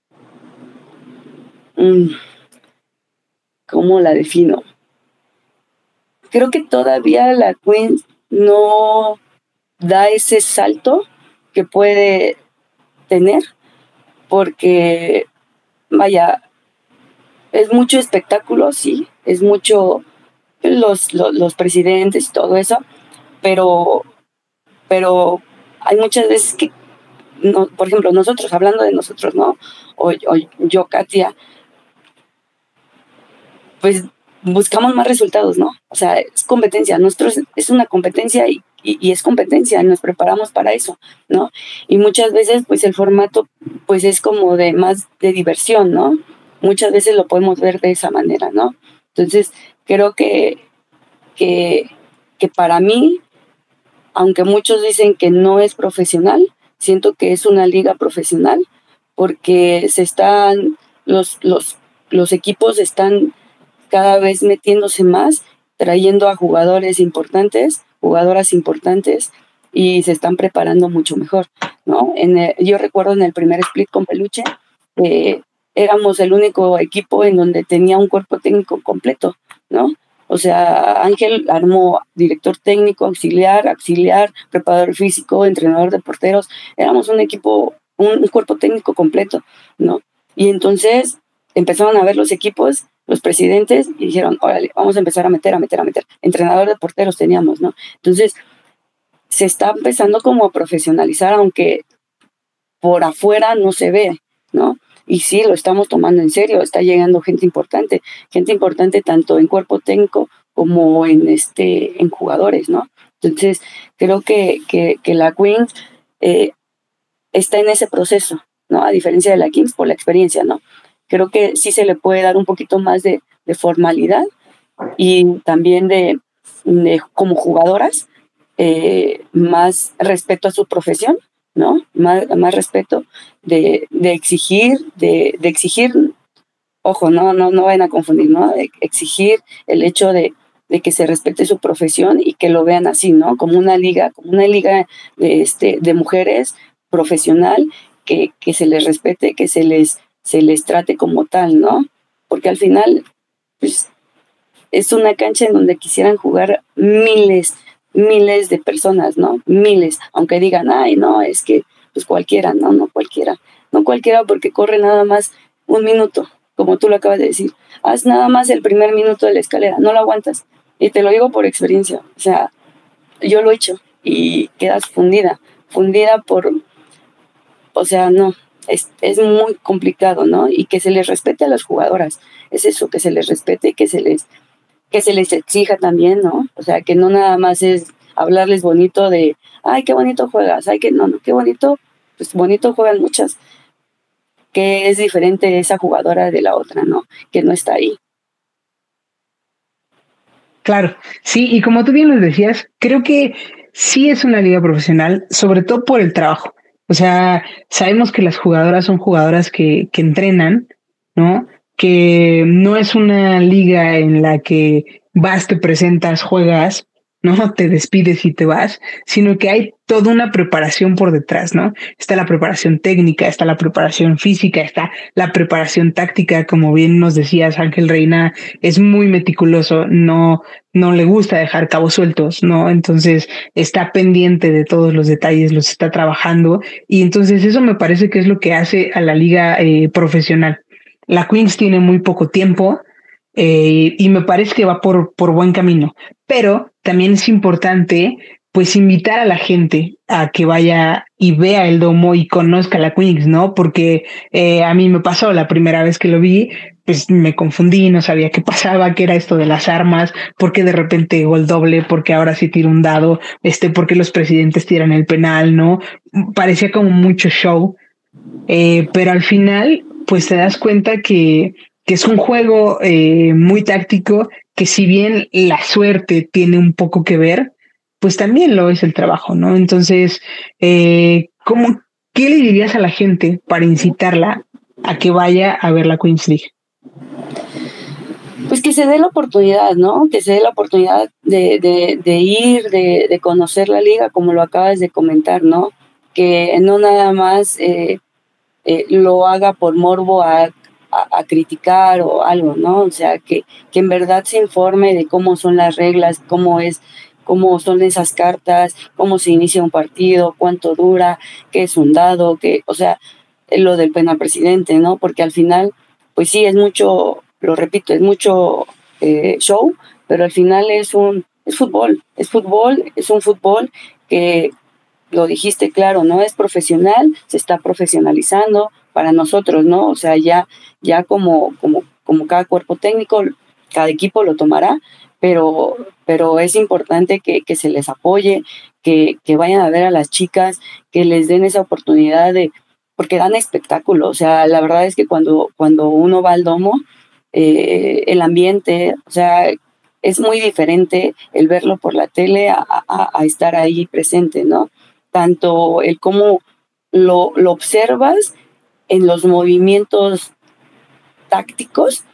Speaker 3: Mm, ¿Cómo la defino? Creo que todavía la Queens no da ese salto que puede tener, porque, vaya, es mucho espectáculo, sí, es mucho los, los, los presidentes y todo eso, pero, pero hay muchas veces que, no, por ejemplo, nosotros, hablando de nosotros, ¿no? O, o yo, Katia, pues buscamos más resultados, ¿no? O sea, es competencia, nosotros es una competencia, y, y, y es competencia, y nos preparamos para eso, ¿no? Y muchas veces, pues el formato, pues es como de más de diversión, ¿no? Muchas veces lo podemos ver de esa manera, ¿no? Entonces, creo que, que, que para mí, aunque muchos dicen que no es profesional, siento que es una liga profesional, porque se están, los, los, los equipos están cada vez metiéndose más, trayendo a jugadores importantes, jugadoras importantes, y se están preparando mucho mejor, ¿no? En el, yo recuerdo en el primer split con Peluche, eh, éramos el único equipo en donde tenía un cuerpo técnico completo, ¿no? O sea, Ángel armó director técnico, auxiliar, auxiliar, preparador físico, entrenador de porteros. Éramos un equipo, un, un cuerpo técnico completo, ¿no? Y entonces empezaron a ver los equipos, los presidentes, y dijeron, órale, vamos a empezar a meter, a meter, a meter. Entrenador de porteros teníamos, ¿no? Entonces, se está empezando como a profesionalizar, aunque por afuera no se ve, ¿no? Y sí, lo estamos tomando en serio, está llegando gente importante, gente importante tanto en cuerpo técnico como en, este, en jugadores, ¿no? Entonces, creo que, que, que la Queens eh, está en ese proceso, ¿no? A diferencia de la Kings, por la experiencia, ¿no? Creo que sí se le puede dar un poquito más de, de formalidad, y también de, de como jugadoras, eh, más respeto a su profesión, ¿no? Más, más respeto de, de exigir, de, de exigir, ojo, no, no, no vayan a confundir, ¿no? De exigir el hecho de, de que se respete su profesión y que lo vean así, ¿no? Como una liga, como una liga de, este, de mujeres profesional, que, que se les respete, que se les, se les trate como tal, ¿no? Porque al final, pues, es una cancha en donde quisieran jugar miles, miles de personas, ¿no? Miles, aunque digan, ay, no, es que pues cualquiera, no, no cualquiera, no cualquiera porque corre nada más un minuto, como tú lo acabas de decir, haz nada más el primer minuto de la escalera, no lo aguantas, y te lo digo por experiencia, o sea, yo lo he hecho y quedas fundida, fundida por, o sea, no, es, es muy complicado, ¿no? Y que se les respete a las jugadoras, es eso, que se les respete y que se les, que se les exija también, ¿no? O sea, que no nada más es hablarles bonito de, ay, qué bonito juegas, ay, que no, no, qué bonito, pues bonito juegan muchas, que es diferente esa jugadora de la otra, ¿no? Que no está ahí.
Speaker 1: Claro, sí, y como tú bien lo decías, creo que sí es una liga profesional, sobre todo por el trabajo. O sea, sabemos que las jugadoras son jugadoras que, que entrenan, ¿no? Que no es una liga en la que vas, te presentas, juegas, ¿no? Te despides y te vas, sino que hay toda una preparación por detrás, ¿no? Está la preparación técnica, está la preparación física, está la preparación táctica, como bien nos decías, Ángel Reina es muy meticuloso, no, no le gusta dejar cabos sueltos, ¿no? Entonces está pendiente de todos los detalles, los está trabajando y entonces eso me parece que es lo que hace a la liga eh, profesional. La Queens tiene muy poco tiempo eh, y me parece que va por, por buen camino, pero también es importante pues invitar a la gente a que vaya y vea el domo y conozca la Queens, ¿no? Porque eh, a mí me pasó la primera vez que lo vi, pues me confundí, no sabía qué pasaba, qué era esto de las armas, por qué de repente gol doble, porque ahora sí tira un dado, este, porque los presidentes tiran el penal, ¿no? Parecía como mucho show, eh, pero al final, pues te das cuenta que, que es un juego eh, muy táctico, que si bien la suerte tiene un poco que ver, pues también lo es el trabajo, ¿no? Entonces, eh, ¿cómo, qué le dirías a la gente para incitarla a que vaya a ver la Queens League?
Speaker 3: Pues que se dé la oportunidad, ¿no? Que se dé la oportunidad de, de, de ir, de, de conocer la liga, como lo acabas de comentar, ¿no? Que no nada más eh, eh, lo haga por morbo a, a, a criticar o algo, ¿no? O sea, que, que en verdad se informe de cómo son las reglas, cómo es, cómo son esas cartas, cómo se inicia un partido, cuánto dura, qué es un dado, que, o sea, lo del penal presidente, ¿no? Porque al final, pues sí, es mucho, lo repito, es mucho eh, show, pero al final es un, es fútbol, es fútbol, es un fútbol que, lo dijiste claro, no es profesional, se está profesionalizando para nosotros, ¿no? O sea, ya, ya como, como, como cada cuerpo técnico, cada equipo lo tomará, pero, pero es importante que, que se les apoye, que, que vayan a ver a las chicas, que les den esa oportunidad de, porque dan espectáculo, o sea, la verdad es que cuando, cuando uno va al domo, eh, el ambiente, o sea, es muy diferente el verlo por la tele a, a, a estar ahí presente, ¿no? Tanto el cómo lo, lo observas en los movimientos tácticos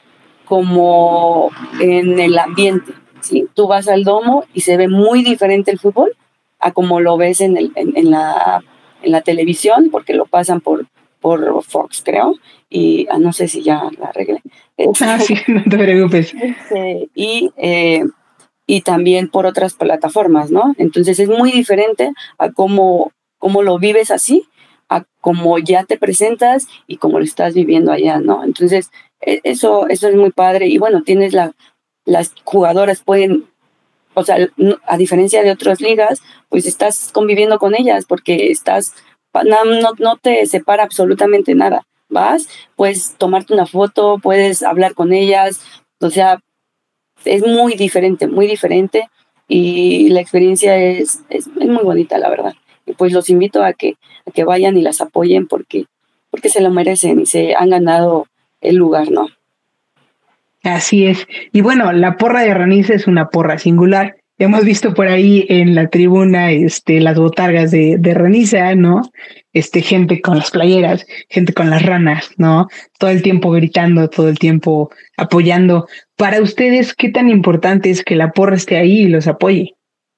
Speaker 3: como en el ambiente, ¿sí? Tú vas al domo y se ve muy diferente el fútbol a como lo ves en, el, en, en, la, en la televisión, porque lo pasan por, por Fox, creo, y ah, no sé si ya la arreglé.
Speaker 1: Ah, sí, no te preocupes.
Speaker 3: Este, y, eh, y también por otras plataformas, ¿no? Entonces es muy diferente a cómo, cómo lo vives así, a cómo ya te presentas y cómo lo estás viviendo allá, ¿no? Entonces e- eso, eso es muy padre y bueno, tienes la, las jugadoras pueden, o sea, no- a diferencia de otras ligas, pues estás conviviendo con ellas porque estás, pa- no, no, no te separa absolutamente nada. Vas, puedes tomarte una foto, puedes hablar con ellas, o sea, es muy diferente, muy diferente y la experiencia es, es, es muy bonita, la verdad. Y pues los invito a que, a que vayan y las apoyen porque, porque se lo merecen y se han ganado el lugar, ¿no?
Speaker 1: Así es. Y bueno, la porra de Raniza es una porra singular. Hemos visto por ahí en la tribuna este, las botargas de, de Raniza, ¿no? Este, gente con las playeras, gente con las ranas, ¿no? Todo el tiempo gritando, todo el tiempo apoyando. Para ustedes, ¿qué tan importante es que la porra esté ahí y los apoye?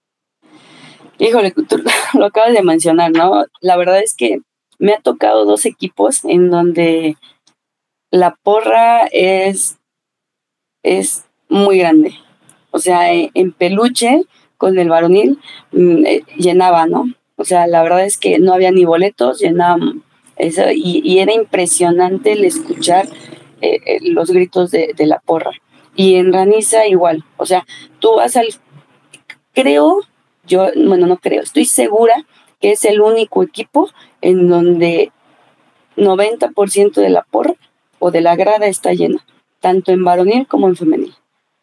Speaker 3: Híjole, tú lo acabas de mencionar, ¿no? La verdad es que me ha tocado dos equipos en donde la porra es, es muy grande. O sea, en, en Peluche con el varonil, mmm, eh, llenaba, ¿no? O sea, la verdad es que no había ni boletos, llenaban eso, y, y era impresionante el escuchar eh, eh, los gritos de, de la porra. Y en Raniza igual, o sea, tú vas al, creo, yo, bueno, no creo, estoy segura que es el único equipo en donde noventa por ciento de la porra o de la grada está llena, tanto en varonil como en femenil.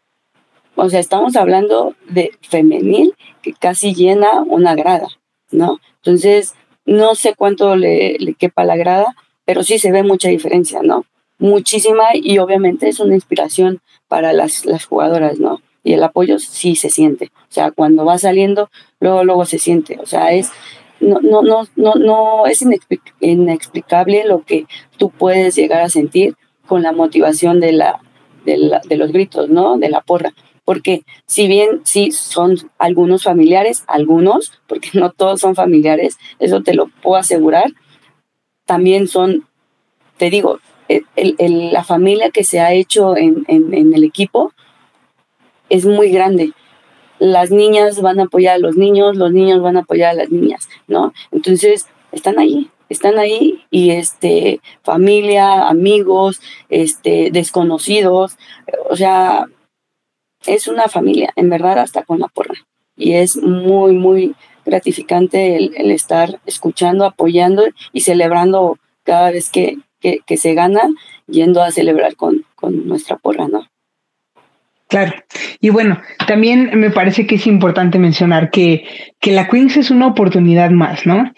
Speaker 3: O sea, estamos hablando de femenil que casi llena una grada, ¿no? Entonces, no sé cuánto le, le quepa a la grada, pero sí se ve mucha diferencia, ¿no? Muchísima, y obviamente es una inspiración para las, las jugadoras, ¿no? Y el apoyo sí se siente. O sea, cuando va saliendo, luego, luego se siente. O sea, es, no, no, no, no, no es inexplic- inexplicable lo que tú puedes llegar a sentir con la motivación de, la, de, la, de los gritos, ¿no? De la porra. Porque si bien sí son algunos familiares, algunos, porque no todos son familiares, eso te lo puedo asegurar, también son, te digo, el, el, la familia que se ha hecho en, en, en el equipo es muy grande. Las niñas van a apoyar a los niños, los niños van a apoyar a las niñas, ¿no? Entonces, están ahí, están ahí, y este, familia, amigos, este, desconocidos, o sea, es una familia, en verdad, hasta con la porra. Y es muy, muy gratificante el, el estar escuchando, apoyando y celebrando cada vez que, que, que se gana, yendo a celebrar con, con nuestra porra, ¿no?
Speaker 1: Claro. Y bueno, también me parece que es importante mencionar que, que la Queens es una oportunidad más, ¿no?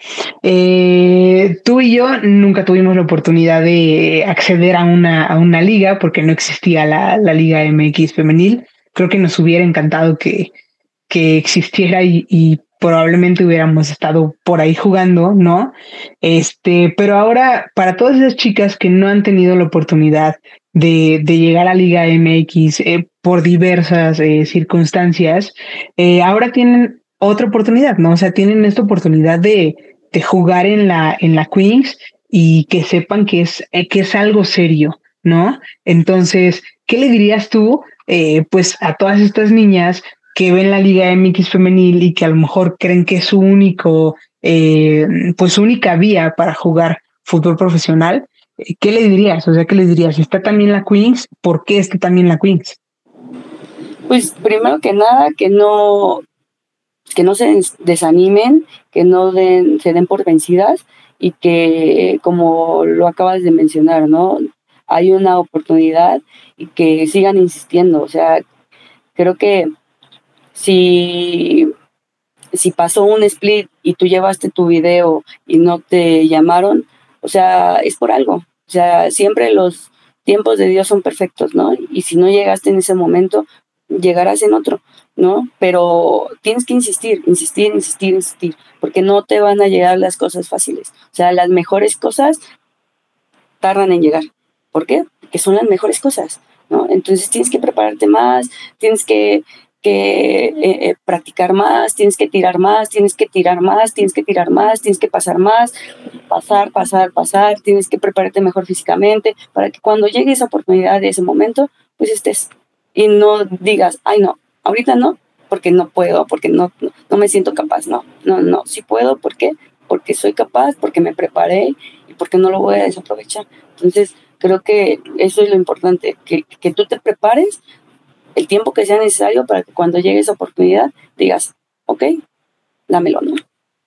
Speaker 1: Eh, tú y yo nunca tuvimos la oportunidad de acceder a una, a una liga porque no existía la, la Liga M X femenil. Creo que nos hubiera encantado que, que existiera y, y probablemente hubiéramos estado por ahí jugando, ¿no? Este, pero ahora, para todas esas chicas que no han tenido la oportunidad de, de llegar a Liga M X eh, por diversas eh, circunstancias, eh, ahora tienen otra oportunidad, ¿no? O sea, tienen esta oportunidad de, de jugar en la, en la Queens y que sepan que es, eh, que es algo serio, ¿no? Entonces, ¿qué le dirías tú, eh, pues, a todas estas niñas que ven la Liga M X femenil y que a lo mejor creen que es su único, eh, pues su única vía para jugar fútbol profesional? ¿Qué le dirías? O sea, ¿qué le dirías? ¿Está también la Queens? ¿Por qué está también la Queens?
Speaker 3: Pues primero que nada, que no, que no se desanimen, que no den, se den por vencidas, y que, como lo acabas de mencionar, ¿no? Hay una oportunidad y que sigan insistiendo. O sea, creo que si, si pasó un split y tú llevaste tu video y no te llamaron, o sea, es por algo. O sea, siempre los tiempos de Dios son perfectos, ¿no? Y si no llegaste en ese momento, llegarás en otro, ¿no? Pero tienes que insistir, insistir, insistir, insistir, porque no te van a llegar las cosas fáciles. O sea, las mejores cosas tardan en llegar. ¿Por qué? Porque son las mejores cosas, ¿no? Entonces tienes que prepararte más, tienes que, que eh, eh, practicar más, tienes que tirar más, tienes que tirar más, tienes que tirar más, tienes que pasar más, pasar, pasar, pasar, tienes que prepararte mejor físicamente para que cuando llegue esa oportunidad de ese momento, pues estés, y no digas, ay no, ahorita no, porque no puedo, porque no, no, no me siento capaz, no, no, no, sí puedo, ¿por qué? Porque soy capaz, porque me preparé y porque no lo voy a desaprovechar. Entonces, creo que eso es lo importante, que, que tú te prepares el tiempo que sea necesario para que cuando llegue esa oportunidad digas, ok, dámelo, ¿no?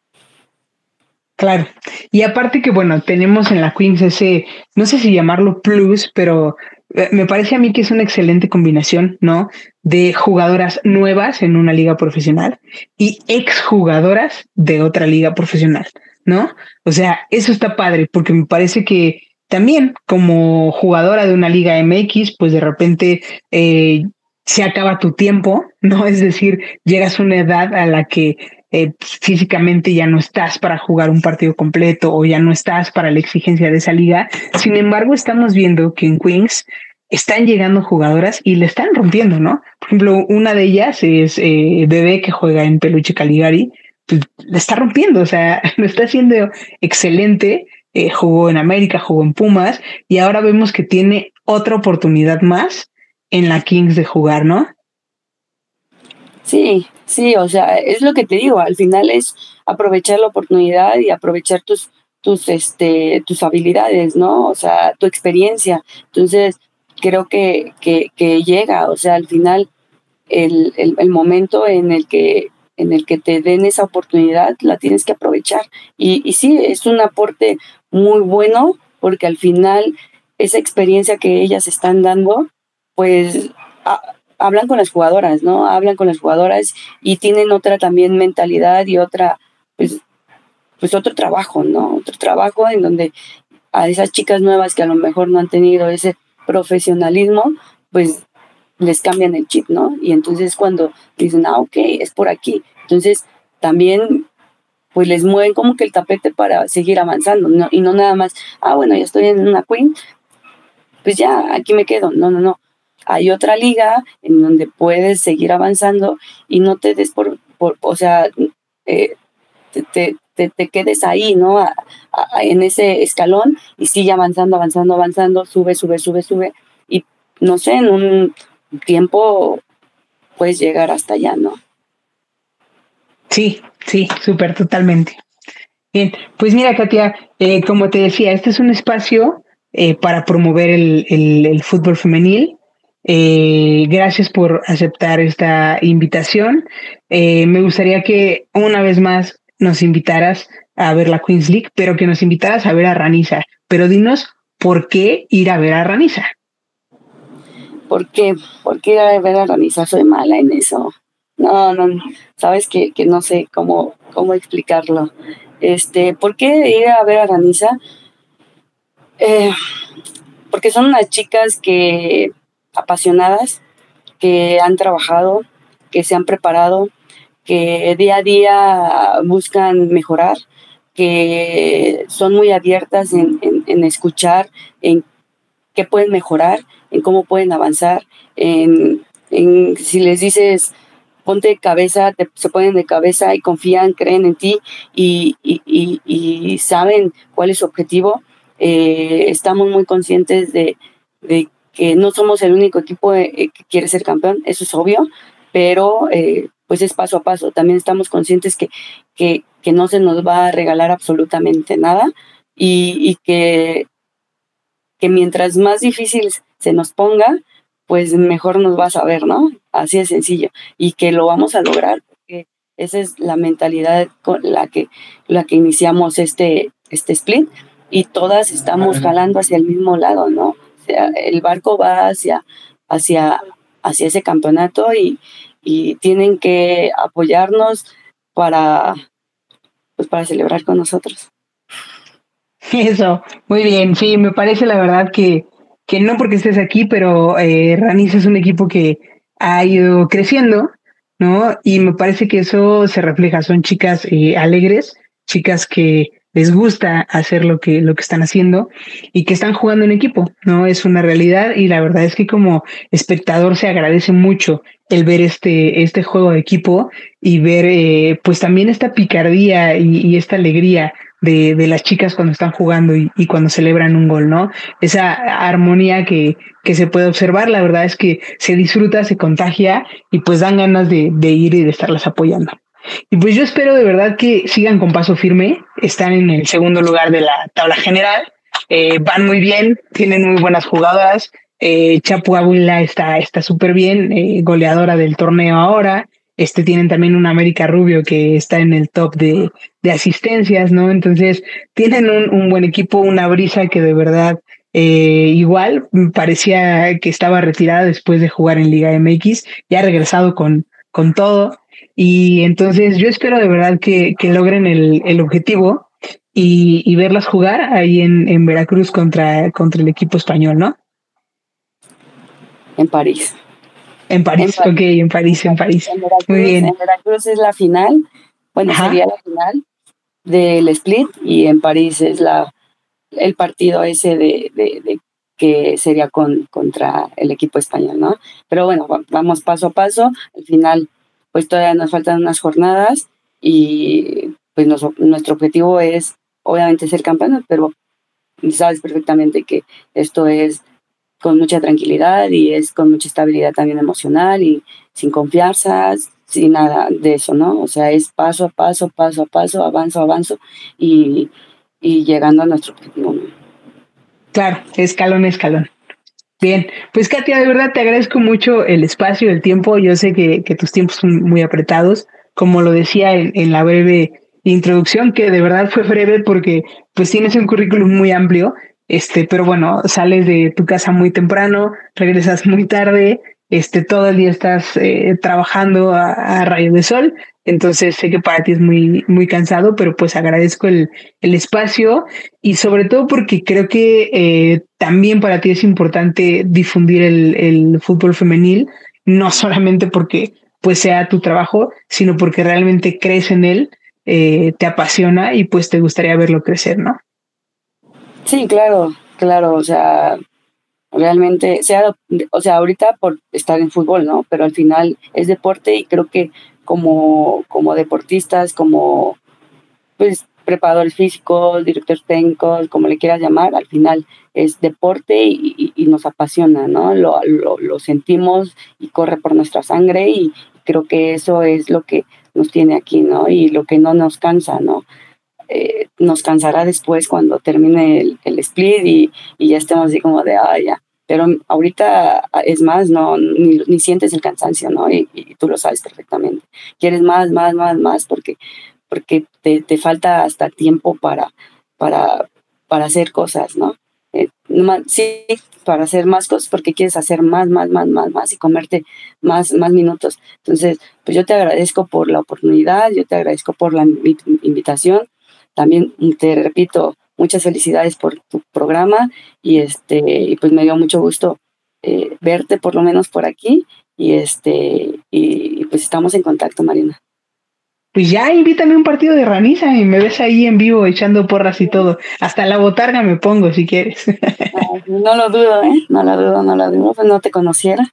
Speaker 1: Claro. Y aparte que, bueno, tenemos en la Queens ese, no sé si llamarlo plus, pero eh, me parece a mí que es una excelente combinación, ¿no? De jugadoras nuevas en una liga profesional y exjugadoras de otra liga profesional, ¿no? O sea, eso está padre porque me parece que también como jugadora de una liga M X, pues de repente eh, se acaba tu tiempo, ¿no? Es decir, llegas a una edad a la que eh, físicamente ya no estás para jugar un partido completo o ya no estás para la exigencia de esa liga. Sin embargo, estamos viendo que en Queens están llegando jugadoras y le están rompiendo, ¿no? Por ejemplo, una de ellas es eh, Bebé, que juega en Peluche Caligari, pues le está rompiendo, o sea, lo está haciendo excelente. Eh, jugó en América, jugó en Pumas y ahora vemos que tiene otra oportunidad más en la Kings de jugar, ¿no?
Speaker 3: Sí, Sí, o sea, es lo que te digo, al final es aprovechar la oportunidad y aprovechar tus, tus, este, tus habilidades, ¿no? O sea, tu experiencia. Entonces, creo que, que, que llega, o sea, al final el, el, el momento en el que en el que te den esa oportunidad, la tienes que aprovechar. Y, y sí, es un aporte muy bueno, porque al final esa experiencia que ellas están dando, pues a- hablan con las jugadoras, ¿no? Hablan con las jugadoras y tienen otra también mentalidad y otra, pues, pues otro trabajo, ¿no? Otro trabajo en donde a esas chicas nuevas que a lo mejor no han tenido ese profesionalismo, pues les cambian el chip, ¿no? Y entonces cuando dicen, ah, ok, es por aquí. Entonces también pues les mueven como que el tapete para seguir avanzando, ¿no? Y no nada más, ah, bueno, ya estoy en una queen, pues ya, aquí me quedo. No, no, no. Hay otra liga en donde puedes seguir avanzando y no te des por, por o sea, eh, te, te, te, te quedes ahí, ¿no? A- a- en ese escalón y sigue avanzando, avanzando, avanzando, sube, sube, sube, sube. Y no sé, en un tiempo puedes llegar hasta allá, ¿no?
Speaker 1: Sí, sí, súper, totalmente. Bien, pues mira, Katia, eh, como te decía, este es un espacio eh, para promover el, el- el fútbol femenil. Eh, gracias por aceptar esta invitación. Eh, me gustaría que una vez más nos invitaras a ver la Queens League, pero que nos invitaras a ver a Ranisa. Pero dinos por qué ir a ver a Ranisa.
Speaker 3: ¿Por qué? ¿Por qué ir a ver a Ranisa? Soy mala en eso. No, no, no. Sabes que, que no sé cómo, cómo explicarlo. Este, ¿por qué ir a ver a Ranisa? Eh, Porque son unas chicas que apasionadas, que han trabajado, que se han preparado, que día a día buscan mejorar, que son muy abiertas en, en, en escuchar, en qué pueden mejorar, en cómo pueden avanzar, en, en si les dices ponte de cabeza, te, se ponen de cabeza y confían, creen en ti y, y, y, y saben cuál es su objetivo. Eh, estamos muy conscientes de, de, que no somos el único equipo eh, que quiere ser campeón, eso es obvio, pero eh, pues es paso a paso. También estamos conscientes que, que, que no se nos va a regalar absolutamente nada y, y que que mientras más difícil se nos ponga, pues mejor nos va a saber, ¿no? Así de sencillo. Y que lo vamos a lograr, porque esa es la mentalidad con la que, la que iniciamos este, este split y todas estamos jalando hacia el mismo lado, ¿no? O sea, el barco va hacia, hacia, hacia ese campeonato y, y tienen que apoyarnos para, pues, para celebrar con nosotros.
Speaker 1: Eso, muy bien. Sí, me parece la verdad que, que no porque estés aquí, pero eh, Ranis es un equipo que ha ido creciendo, ¿no? Y me parece que eso se refleja. Son chicas eh, alegres, chicas que les gusta hacer lo que, lo que están haciendo y que están jugando en equipo, ¿no? Es una realidad y la verdad es que como espectador se agradece mucho el ver este, este juego de equipo y ver eh, pues también esta picardía y, y esta alegría de, de las chicas cuando están jugando y, y cuando celebran un gol, ¿no? Esa armonía que, que se puede observar, la verdad es que se disfruta, se contagia y pues dan ganas de, de ir y de estarlas apoyando. Y pues yo espero de verdad que sigan con paso firme, están en el segundo lugar de la tabla general, eh, van muy bien, tienen muy buenas jugadoras, eh, Chapu Ávila está está súper bien, eh, goleadora del torneo ahora, este tienen también una América Rubio que está en el top de, de asistencias, ¿no? Entonces tienen un, un buen equipo, una brisa que de verdad eh, igual parecía que estaba retirada después de jugar en Liga M X, ya ha regresado con, con todo. Y entonces yo espero de verdad que, que logren el, el objetivo y, y verlas jugar ahí en, en Veracruz contra, contra el equipo español, ¿no?
Speaker 3: En París.
Speaker 1: En
Speaker 3: En
Speaker 1: París, ok,
Speaker 3: París.
Speaker 1: en París, en París.
Speaker 3: En
Speaker 1: Muy
Speaker 3: Veracruz, en
Speaker 1: bien.
Speaker 3: Veracruz es la final, bueno,
Speaker 1: Ajá.
Speaker 3: sería la final del split y en París es la el partido ese de, de, de que sería con, contra el equipo español, ¿no? Pero bueno, va- vamos paso a paso. Al final, pues todavía nos faltan unas jornadas y pues nos- nuestro objetivo es obviamente ser campeones, pero sabes perfectamente que esto es con mucha tranquilidad y es con mucha estabilidad también emocional y sin confianza, sin nada de eso, ¿no? O sea, es paso a paso, paso a paso, avanzo, avanzo y, y llegando a nuestro objetivo, ¿no?
Speaker 1: Claro, escalón a escalón. Bien, pues Katia, de verdad te agradezco mucho el espacio, el tiempo. Yo sé que, que tus tiempos son muy apretados, como lo decía en, en la breve introducción, que de verdad fue breve porque pues tienes un currículum muy amplio, este, pero bueno, sales de tu casa muy temprano, regresas muy tarde, este, todo el día estás eh, trabajando a, a rayo de sol, entonces sé que para ti es muy, muy cansado, pero pues agradezco el, el espacio y sobre todo porque creo que eh, también para ti es importante difundir el, el fútbol femenil, no solamente porque pues sea tu trabajo, sino porque realmente crees en él, eh, te apasiona y pues te gustaría verlo crecer, ¿no?
Speaker 3: Sí, claro, claro, o sea, realmente, sea, o sea, ahorita por estar en fútbol, ¿no? Pero al final es deporte y creo que como, como deportistas, como pues preparadores físicos, directores técnicos, como le quieras llamar, al final es deporte y, y, y nos apasiona, ¿no? Lo, lo, lo sentimos y corre por nuestra sangre y creo que eso es lo que nos tiene aquí, ¿no? Y lo que no nos cansa, ¿no? Eh, nos cansará después cuando termine el, el split y, y ya estemos así como de, ah, ya. Pero ahorita es más, no, ni, ni sientes el cansancio, ¿no? Y, y tú lo sabes perfectamente. Quieres más, más, más, más porque porque te, te falta hasta tiempo para, para, para hacer cosas, ¿no? Eh, sí, para hacer más cosas porque quieres hacer más, más, más, más, más y comerte más, más minutos. Entonces, pues yo te agradezco por la oportunidad, yo te agradezco por la invitación. También te repito, muchas felicidades por tu programa y este y pues me dio mucho gusto eh, verte por lo menos por aquí y este y, y pues estamos en contacto, Marina.
Speaker 1: Pues ya invítame a un partido de raniza y me ves ahí en vivo echando porras y todo. Hasta la botarga me pongo si quieres.
Speaker 3: No, no lo dudo, ¿eh? No lo dudo, no lo dudo, pues no te conociera.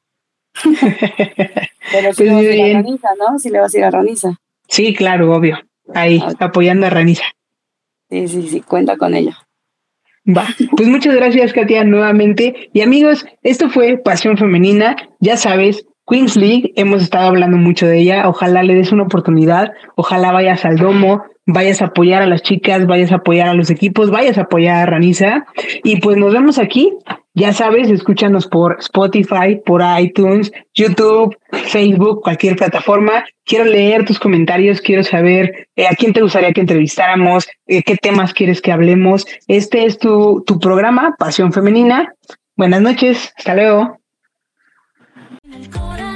Speaker 3: Pero sí
Speaker 1: Pues
Speaker 3: le vas a ir
Speaker 1: bien.
Speaker 3: a Raniza, ¿no? Sí le vas a ir a Raniza.
Speaker 1: Sí, claro, obvio. Ahí,
Speaker 3: Ah,
Speaker 1: apoyando a Raniza.
Speaker 3: sí, sí, sí, cuenta con ello.
Speaker 1: Va, pues muchas gracias, Katia, nuevamente. Y amigos, esto fue Pasión Femenina. Ya sabes, Queens League, hemos estado hablando mucho de ella. Ojalá le des una oportunidad. Ojalá vayas al domo, vayas a apoyar a las chicas, vayas a apoyar a los equipos, vayas a apoyar a Raniza. Y pues nos vemos aquí. Ya sabes, escúchanos por Spotify, por iTunes, YouTube, Facebook, cualquier plataforma. Quiero leer tus comentarios, quiero saber eh, a quién te gustaría que entrevistáramos, eh, qué temas quieres que hablemos. Este es tu, tu programa, Pasión Femenina. Buenas noches, hasta luego.
Speaker 2: En el corazón.